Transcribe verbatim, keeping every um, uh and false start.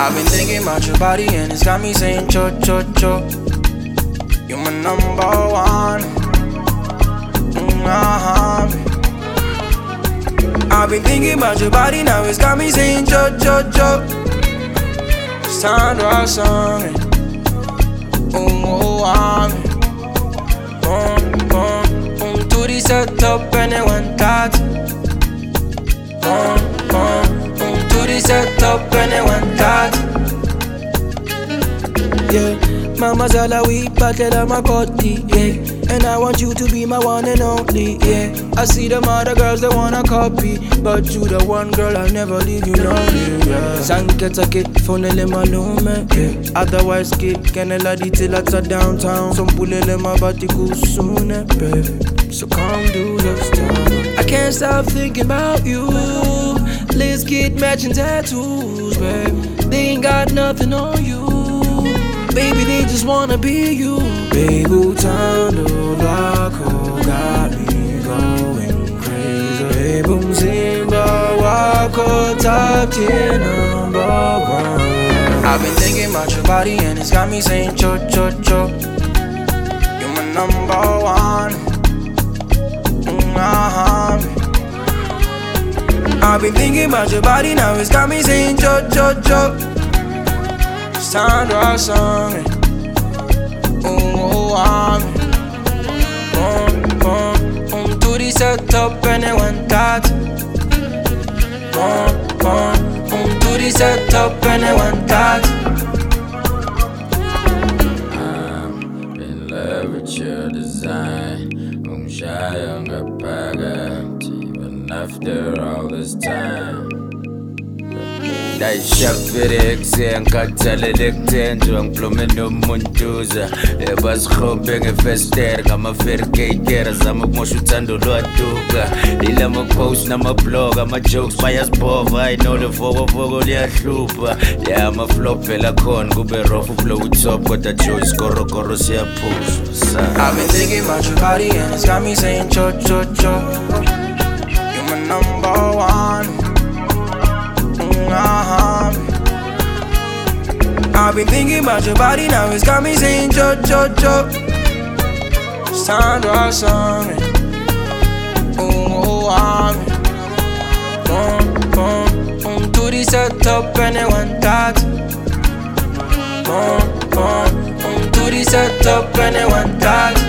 I've been thinking about your body and it's got me saying cho cho cho. You're my number one. Mm-hmm. I've been thinking about your body, now it's got me saying cho cho cho. It's time to rock something. Oh, oh, I'm boom, boom, boom. To the set up and then one touch. Boom, boom, boom. To the set up and then one touch. Yeah, mama's all a week, but I'm a cutty, yeah. And I want you to be my one and only, yeah. I see them other girls that wanna copy, but you the one girl I'll never leave you lonely, yeah. Sanketake, phonele malume, yeah. Otherwise, kid, canela di till at a downtown. Some pulele mabatiku soon, baby. So come do your stuff. I can't stop thinking about you. Let's get matching tattoos, baby. They ain't got nothing on you. Baby, they just wanna be you. Baby, time to rock, oh, got me going crazy. Hey, boom, Simba, walk, oh, top ten, number one. I've been thinking about your body and it's got me saying cho, cho, cho. You're my number one. Mm-hmm. I've been thinking about your body, now it's got me saying cho, cho, cho. It's time to rock something. Oh, I'm boom, boom, boom. To the set up and then one touch. Boom, boom, boom. To the set up and then one touch. I'm in love with your design. I'm shy on the pageant, even after all this time. Dayishafirek sengikhathalele kuthenjwa ngiplume nomuntuza ebazihombe ngefester ngama-fairgater zama ukumosha uthando lwaduka ila ma-post nama-blog ama-jokes bayazibhova I know levokovoko liyahlupha ya ama-flop vela khona kube rough ublow utop kodwa joy isikorokoro siyaphushwa. I've been thinking about your body and it's got me saying cho cho cho. You're my number one. Uh-huh. I've been thinking about your body, now it's got me saying cho cho cho. It's time to rock something. Oh, I'm boom, boom, boom. To the set up and then one touch. Boom, boom, boom. To the set up and then one touch.